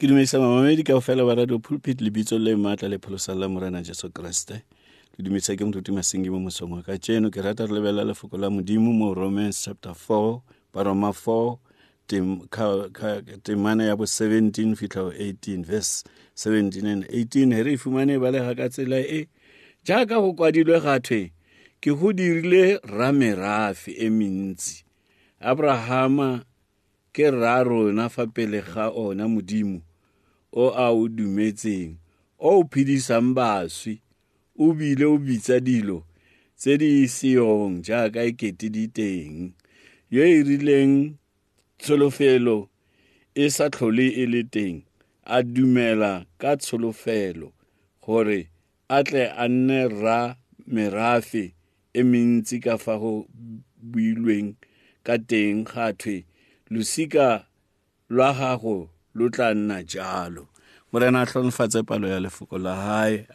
Ke dumedisa mamamedi ka ofela ba radio pulpit lebitso le maatla le pholosa la Morena Jesu Kriste. Ke dumedisa ke moruti Masengi mo mosong wa ka tseno ke rata re lebella lefoko la Modimo mo Romans chapter 4 Roma 4 temana ya bo 17 fihla 18 verse 17 and 18 he re fumane ba le ga ka tsela e jaaka go kwadilwe gathwe ke go dirile ramerafi e mentsi. Abrahama ke rarona fa pele ga ona Modimo o a o dumetseng o phidisang baswi o bile o bitsa dilo tse di seong jaaka ekete di teng yo e rileng tsholofelo e sa tlhole e le teng a dumela ka tsholofelo gore a tle a nne ra merafe e mentsi ka fa go builweng ka teng gathwe losika lwa gago lo tla nna jalo. Morena a tlhonefatse palo ya lefoko la hae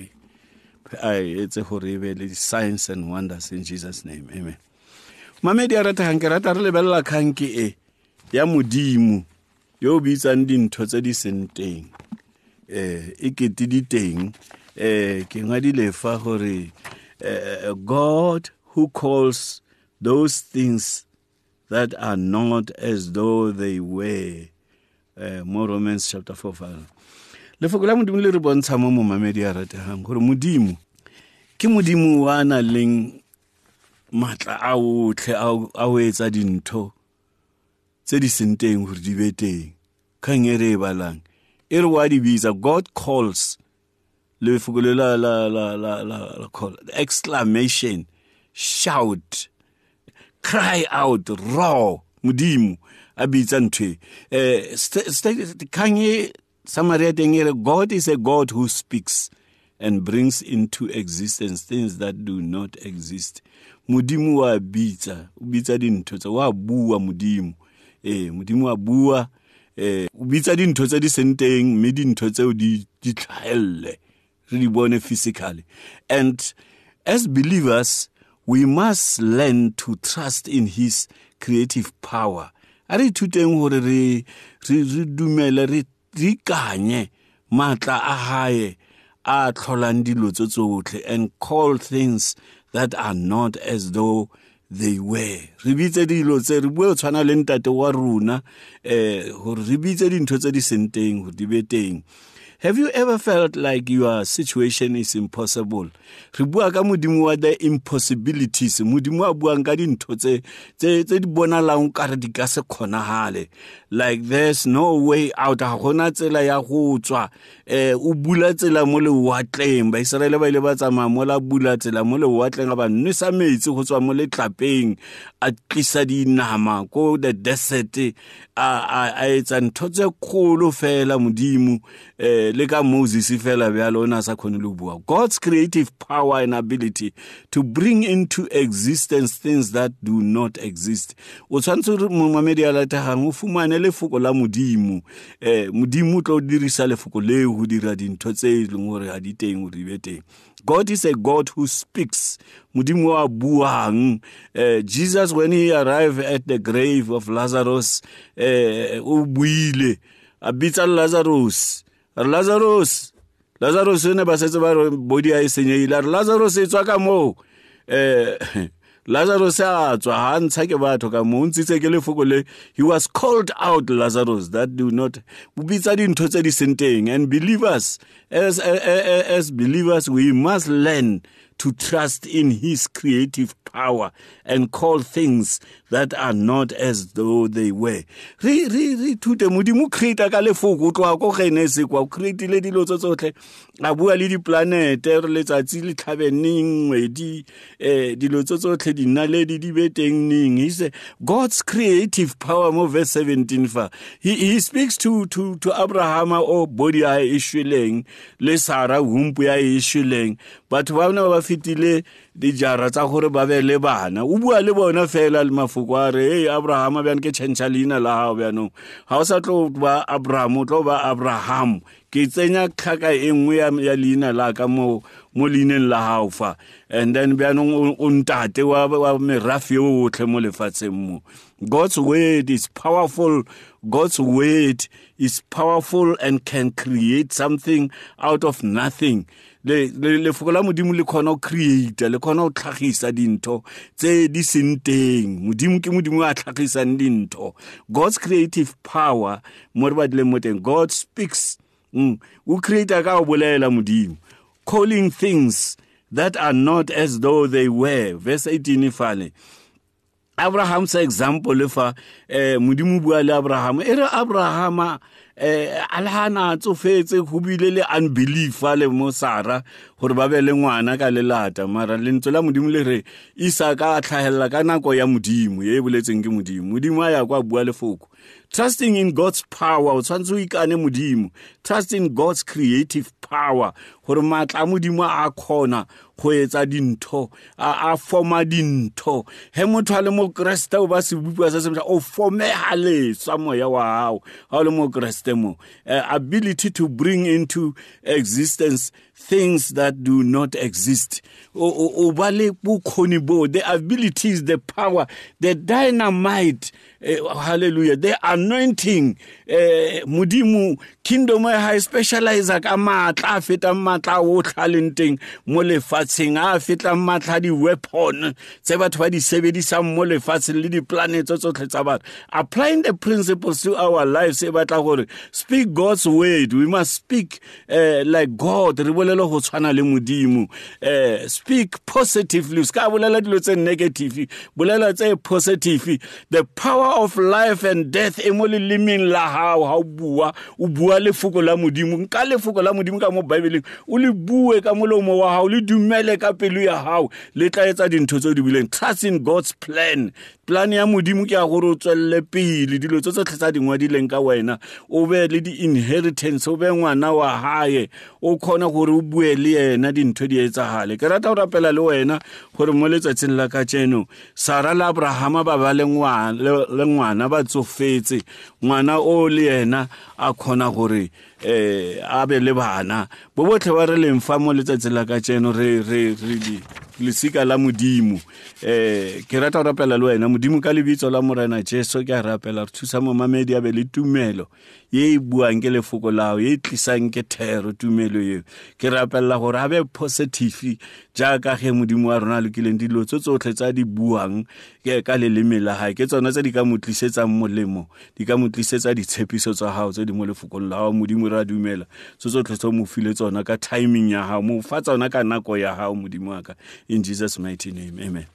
ai etse gore e be le signs and wonders in Jesus name, amen. Mamedi a ratang ke rata re lebella khanke e ya Modimo yo bitsang dintho tse di seng teng e kete di teng ke ngadile fa gore God who calls those things that are not as though they were. More Romans chapter 4. Lefoko la Modimo le re bontsha mo mamedi a ratang gore Modimo ke Modimo wa na leng matla a otlhe a o etsa dintho tse di seng teng gore di be teng. Kgang e re e balang e re wa di bitsa God calls lefoko le la call exclamation shout cry out roar Modimo a bitsa ntwe kgang e summary teng e re God is a God who speaks and brings into existence things that do not exist. Modimo wa bitsa o bitsa dintho tse wa bua Modimo Modimo wa bua o bitsa dintho tse di seng teng mme dintho tseo di tlhaelle re di bone physically. And as believers we must learn to trust in his creative power. Are ithuteng gore re dumele re kanye matla a hae a tlholang dilo tsotlhe and call things that are not as though they were. Re bitse dilo tse re bua tshwana le ntate wa rona gore re bitse dintho tse di seng teng gore di be teng. Have you ever felt like your situation is impossible? Re bua ka Modimo wa the impossibilities. Modimo a buang ka dintho tse di bonalang ka re di ka se kgonagale. Like there's no way out. Ha gona tsela ya go tswa. O bula tsela mo lewatleng. Ba Israele ba ile ba tsamaya mo la bula tsela mo lewatleng ba nwesa metsi go tswa mo letlapeng a tlisa dinama ko the desert a etsa ntho tse kgolo fela Modimo le ka Moses fela bjalo ona sa khone le bua. God's creative power and ability to bring into existence things that do not exist. O tshwantse re mamedi a latang o fumane lefoko la Modimo. Modimo tlo dirisa lefoko le go dira dintho tse leng gore a di teng o di be teng. God is a God who speaks. Modimo wa buang. Jesus when he arrived at the grave of Lazarus o buile a bitsa Lazarus ne ba setse ba body a senyeile Lazarus e tswa ka mo Lazarus a tswa ha ntsha ke batho ka mo ntse ke lefoko le he was called out Lazarus that do not bitsa dintho tse di senteng. And believers as believers we must learn to trust in his creative power and call things that are not as though they were. Re thute Modimo creator ka lefoko tloa go Genesis kwa create le dilo tsotlhe a bua le di planet re letsatsi le tlhabeneng di dilo tsotlhe di naledi di beteng ning. He said God's creative power mo verse 17 fa he speaks to Abraham o body a ishweleng le Sarah womb ya ishweleng but ba bona ba fitile di jara tsa gore ba be le bana o bua le bona fela le mafoko a re hey Abraham bjang ke tšhentšha leina la hao bjano ha o sa tlo ba Abraham o tlo ba Abraham ke tsenya tlhaka e nngwe ya leina la ka mo leineng la hao fa and then bjano o ntate wa merafe otlhe mo lefatsheng mo. God's word is powerful. God's word is powerful and can create something out of nothing. Lefoko la modimo le khona o create, le khona o tlhagisa dintho tse di seng teng. Modimo ke modimo a tlhagisang dintho. God's creative power mo re badile mo teng. God speaks. O creator ka o bolela modimo, calling things that are not as though they were. Verse 18 fale. Abraham's example lefa modimo bua le Abraham. Ere Abrahama alhana tsofetse go bile le unbelief le mo Sara gore ba be le ngwana ka lelata, mara lentso la modimo le re Isaka a tlhahella ka nako ya modimo ye boletseng ke modimo. Modimo a ya kwa bua lefoko. Trusting in God's power, o tshwantse o ikane modimo. Trust in God's creative power, gore matla modimo a khona go etsa dintho, a forma dintho. He motho a le mo Kriste o ba se bua se se o formeha le samoya wa hao ha le mo Kriste mo. Ability to bring into existence things that do not exist. O ba le bokgoni bo, the abilities, the power, the dynamite, hallelujah, the anointing. Modimo kingdom ha specialize ka matla a feta matla o tlhalenteng mo lefatsheng, a feta matla di weapon tse batho ba di sebedisang mo lefatsheng le di planets tsotlhe tsa batho. Applying the principles to our lives e batla gore speak God's word. We must speak like God. Re bolele go tshwana le modimo. Speak positively. Ska bolela dilo tse negative, bolela tse positive. The power of life and death e mo lelemeng la hao ha o bua lefoko la modimo. Nka lefoko la modimo ka mo Bible o le bue ka molomo wa hao, le dumele ka pelo ya hao, le tla etsa dintho tse di bileng. Trust in God's plan. Plan ya modimo ke ya gore o tswelle pele dilo tse tsotlhe tsa dingwa di leng ka wena, o be le di inheritance, o be ngwana wa hae, o khona gore o bue le yena dintho di etsagale. Ke rata go rapela le wena gore mo letsatsing la ka tseno Sara le Abraham ba ba le ngwana ba tsofetse, ngwana o le yena a khona gore a be le bana bo botlhe ba re leng fa mo letsatsing la ka tseno re di lesika la modimo. Ke rata go rapela le wena modimo ka lebitso la Morena Jesu ke a rapela re thusa mo mamedi a be le tumelo ye buang ke lefoko lao, ye tlisang ke thero tumelo ye. Ke rapela gore a be positive jaaka ge modimo wa rona le kileng dilo tsotlhe tsa di buang ke ka leleme la hae, ke tsona tse di ka motlisetsang molemo, di ka motlisetsa ditshepiso tsa hao tse di mo lefokong la hao. Modimo ra dumela tsotlhe tse mo file tsona ka timing ya hao, mo fa tsona ka nako ya hao modimo wa ka. In Jesus' mighty name, amen.